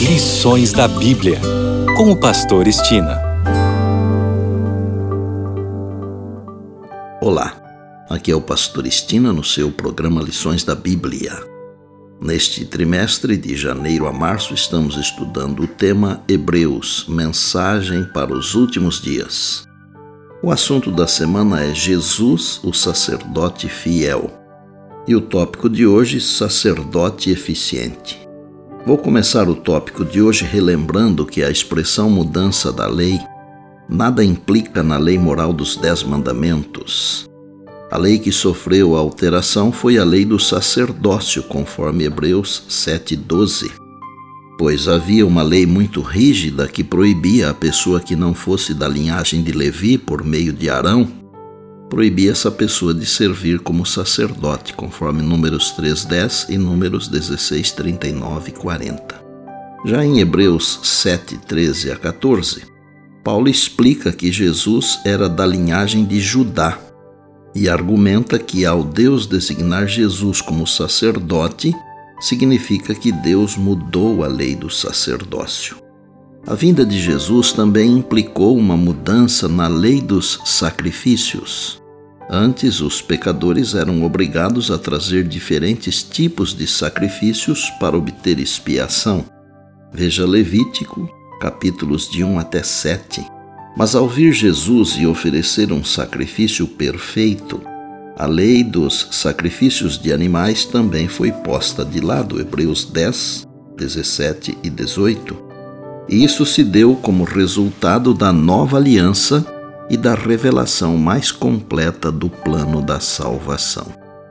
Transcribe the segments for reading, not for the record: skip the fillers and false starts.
Lições da Bíblia, com o pastor Estina. Olá, aqui é o pastor Estina no seu programa Lições da Bíblia. Neste trimestre, de janeiro a março, estamos estudando o tema Hebreus, mensagem para os últimos dias. O assunto da semana é Jesus, o sacerdote fiel. E o tópico de hoje, sacerdote eficiente. Vou começar o tópico de hoje relembrando que a expressão mudança da lei nada implica na lei moral dos 10 mandamentos. A lei que sofreu a alteração foi a lei do sacerdócio, conforme Hebreus 7:12. Pois havia uma lei muito rígida que proibia a pessoa que não fosse da linhagem de Levi, por meio de Arão, proibia essa pessoa de servir como sacerdote, conforme Números 3:10 e Números 16:39 e 40. Já em Hebreus 7:13 a 14, Paulo explica que Jesus era da linhagem de Judá e argumenta que ao Deus designar Jesus como sacerdote, significa que Deus mudou a lei do sacerdócio. A vinda de Jesus também implicou uma mudança na lei dos sacrifícios. Antes, os pecadores eram obrigados a trazer diferentes tipos de sacrifícios para obter expiação. Veja Levítico, capítulos de 1 até 7. Mas ao vir Jesus e oferecer um sacrifício perfeito, a lei dos sacrifícios de animais também foi posta de lado, Hebreus 10, 17 e 18. E isso se deu como resultado da nova aliança e da revelação mais completa do plano da salvação.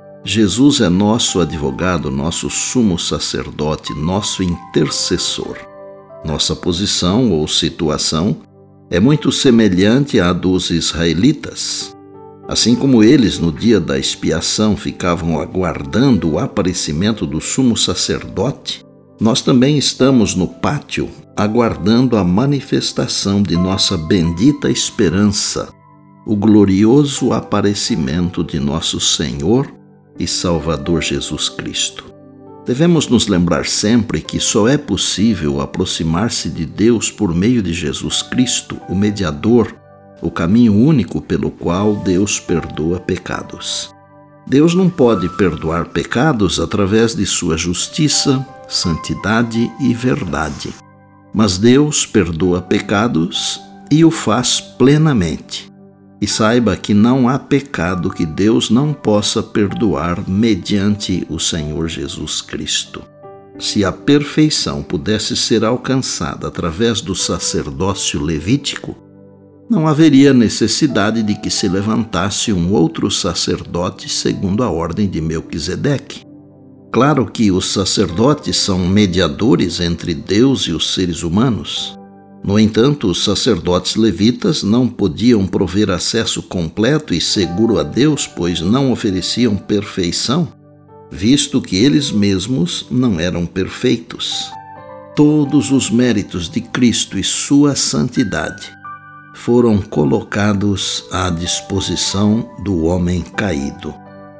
Jesus é nosso advogado, nosso sumo sacerdote, nosso intercessor. Nossa posição ou situação é muito semelhante à dos israelitas. Assim como eles, no dia da expiação, ficavam aguardando o aparecimento do sumo sacerdote, nós também estamos no pátio, aguardando a manifestação de nossa bendita esperança, o glorioso aparecimento de nosso Senhor e Salvador Jesus Cristo. Devemos nos lembrar sempre que só é possível aproximar-se de Deus por meio de Jesus Cristo, o mediador, o caminho único pelo qual Deus perdoa pecados. Deus não pode perdoar pecados através de sua justiça, santidade e verdade. Mas Deus perdoa pecados e o faz plenamente. E saiba que não há pecado que Deus não possa perdoar mediante o Senhor Jesus Cristo. Se a perfeição pudesse ser alcançada através do sacerdócio levítico, não haveria necessidade de que se levantasse um outro sacerdote segundo a ordem de Melquisedeque. Claro que os sacerdotes são mediadores entre Deus e os seres humanos. No entanto, os sacerdotes levitas não podiam prover acesso completo e seguro a Deus, pois não ofereciam perfeição, visto que eles mesmos não eram perfeitos. Todos os méritos de Cristo e sua santidade foram colocados à disposição do homem caído.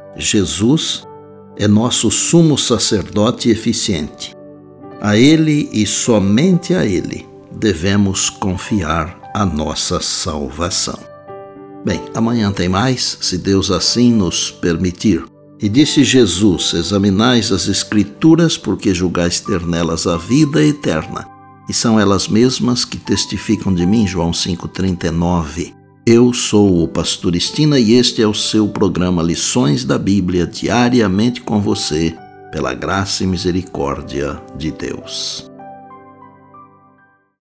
Jesus é nosso sumo sacerdote eficiente. A Ele e somente a Ele devemos confiar a nossa salvação. Bem, amanhã tem mais, se Deus assim nos permitir. E disse Jesus: examinais as Escrituras, porque julgais ter nelas a vida eterna, e são elas mesmas que testificam de mim. João 5:39. Eu sou o pastor Estina e este é o seu programa Lições da Bíblia, diariamente com você, pela graça e misericórdia de Deus.